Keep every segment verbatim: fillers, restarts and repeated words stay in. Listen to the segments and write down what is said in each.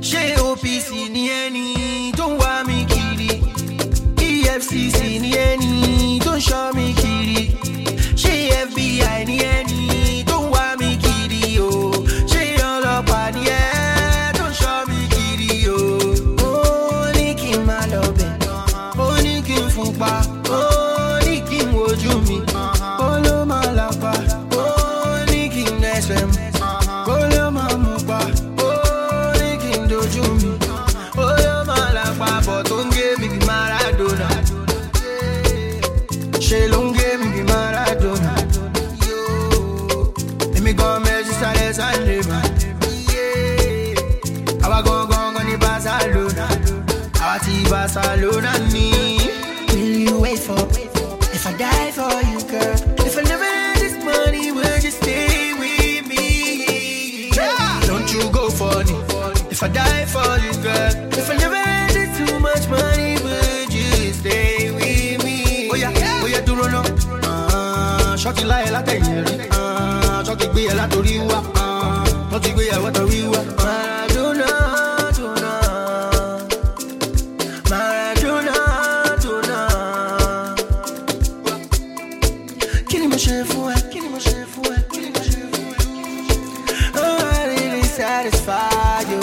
Ṣé O P C ni ẹni tó ń wá mi kiri? E F C C ni ẹni tó ń ṣọ́ mi kiri? Ṣé F B I ni ẹni tó ń wá mi kiri o? Ṣé ọlọ́pàá ni ẹ tó ń ṣọ́ mi kiri o? Ó ní kí n máa lọ bẹ̀, ó ní kí n fún pa, ó ní kí n wojú mi, ó ló máa lápá, ó ní kí n ẹsẹ̀ mi, ó ló máa mú pa, ó ní kí n dojú mi, ó ló máa lápá, bọ̀ tó ń gé mi bí Maradona. Ṣé ló ń gé mi bí Maradona? Èmi gan mẹ́sì sálẹ̀ sálẹ̀ mà. Àwa gangan gan ní Barcelona, àwa ti Barcelona ní. Will you wait for me if I die for you, girl? If I never had this money, will you stay with me? Yeah. Don't you go funny if I die for you, girl. If I never had this too much money, would you stay with me? Oh yeah, oh yeah, dúró náà. Ṣọ́ọ̀kì láyé látẹ̀yìn rí. Ṣọ́ọ̀kì gbé ẹ látòrí wá. Ṣọ́ọ̀kì gbé ẹ wọ́tọ̀rí wá. Maradona, Maradona, Maradona, Maradona. Kí ni mo ṣe fún ẹ? Kí ni mo ṣe fún ẹ? Kí ni mo ṣe fún ẹ? Oh, I really satisfy you.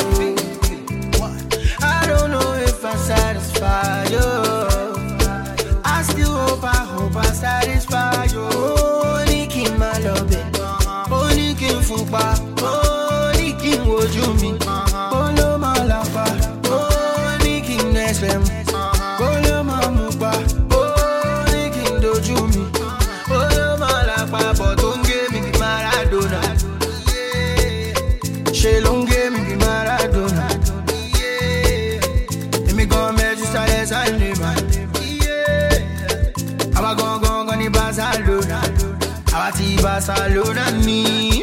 I don't know if I satisfy you. I still hope, I hope I satisfy you. Ó ní kí n máa lọ bẹ̀, ó ní kí n fún pa, ó ní kí n wojú mi, ó ló máa lápá, ó ní kí n ẹsẹ̀ mi, ó ló máa mú pa, ó ní kí n dojú mi, ó ló máa lápá, bọ̀ tó ń gé mi bí Maradona. Ṣé ló ń gé mi bí Maradona? Èmi gan mẹ́sì sálẹ̀ sálẹ̀ mà. Àwa gangan gan ní Barcelona, àwa ti Barcelona ní.